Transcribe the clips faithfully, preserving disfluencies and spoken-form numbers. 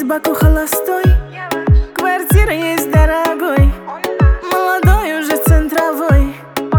Баку холостой, квартира есть дорогой, молодой уже центровой.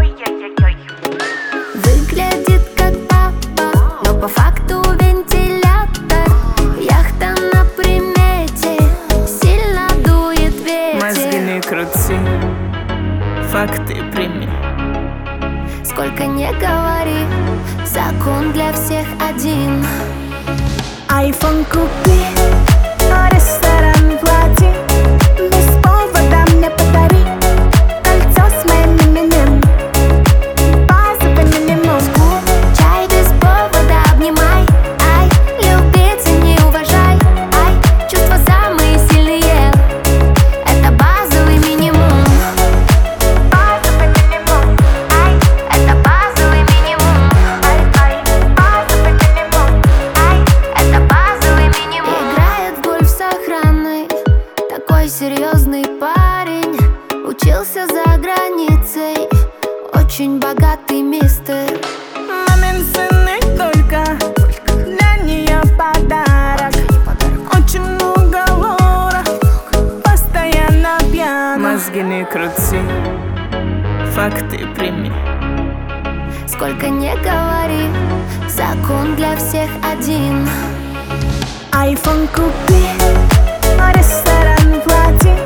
Выглядит как папа, но по факту вентилятор. Яхта на примете, сильно дует ветер. Мозги не крути, факты прими. Сколько не говори, закон для всех один. Айфон купи, ресторан плати, без повода мне подари кольцо с моим именем, базовый минимум. Чай без повода обнимай, ай, любить и не уважай, ай, чувства самые сильные, это базовый минимум. Базовый минимум, ай, это базовый минимум. Ай, ай, базовый минимум, ай, это базовый минимум. Играет в гольф с охраной, такой серьезный парень. Учился за границей, очень богатый мистер. Мамин сын и только для нее подарок. Очень много лора, постоянно пьян. Мозги не крути, факты прими. Сколько не говори, закон для всех один. Айфон купи, ресторан плати,